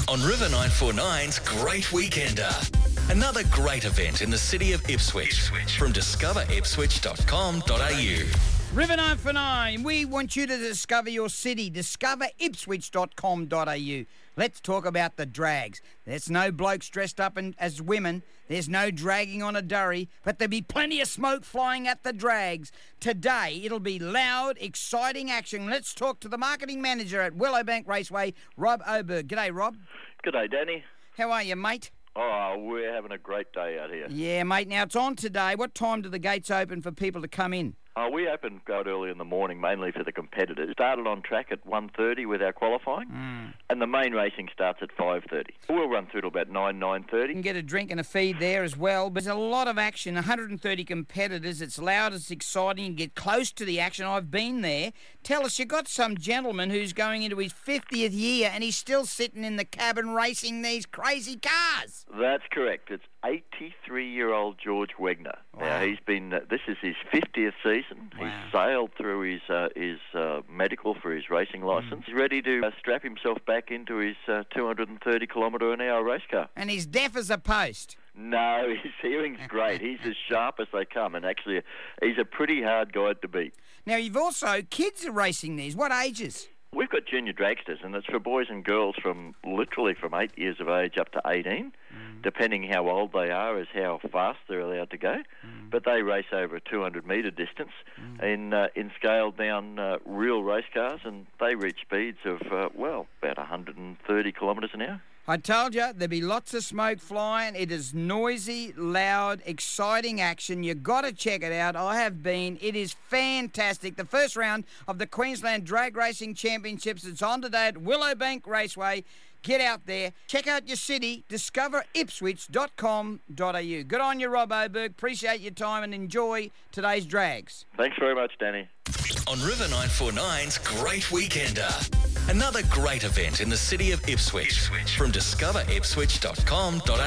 On River 949's Great Weekender. Another great event in the city of Ipswich. From discoveripswich.com.au. River 949, we want you to discover your city. Discoveripswich.com.au. Let's talk about the drags. There's no blokes dressed up as women. There's no dragging on a durry, but there'll be plenty of smoke flying at the drags. Today, it'll be loud, exciting action. Let's talk to the marketing manager at Willowbank Raceway, Rob Oberg. G'day, Rob. G'day, Danny. How are you, mate? Oh, we're having a great day out here. Yeah, mate. Now, it's on today. What time do the gates open for people to come in? We opened quite early in the morning, mainly for the competitors. Started on track at 1:30 with our qualifying, and the main racing starts at 5:30. We'll run through to about 9:30. You can get a drink and a feed there as well. But there's a lot of action, 130 competitors. It's loud, it's exciting. You can get close to the action. I've been there. Tell us, you got some gentleman who's going into his 50th year and he's still sitting in the cabin racing these crazy cars. That's correct. It's 83-year-old George Wegner. Wow. Now, he's been, this is his 50th season. Wow. He's sailed through his medical for his racing licence. He's ready to strap himself back into his 230-kilometre-an-hour race car. And he's deaf as a post. No, his hearing's great. He's as sharp as they come, and actually he's a pretty hard guide to beat. Now, you've also, kids are racing these. What ages? We've got junior dragsters, and it's for boys and girls from 8 years of age up to 18, depending how old they are is how fast they're allowed to go. But they race over a 200-metre distance in scaled-down real race cars, and they reach speeds of, about 130 kilometres an hour. I told you, there'll be lots of smoke flying. It is noisy, loud, exciting action. You've got to check it out. I have been. It is fantastic. The first round of the Queensland Drag Racing Championships. It's on today at Willowbank Raceway. Get out there. Check out your city. Discoveripswich.com.au. Good on you, Rob Oberg. Appreciate your time and enjoy today's drags. Thanks very much, Danny. On River 949's Great Weekender. Another great event in the city of Ipswich. From discoveripswich.com.au.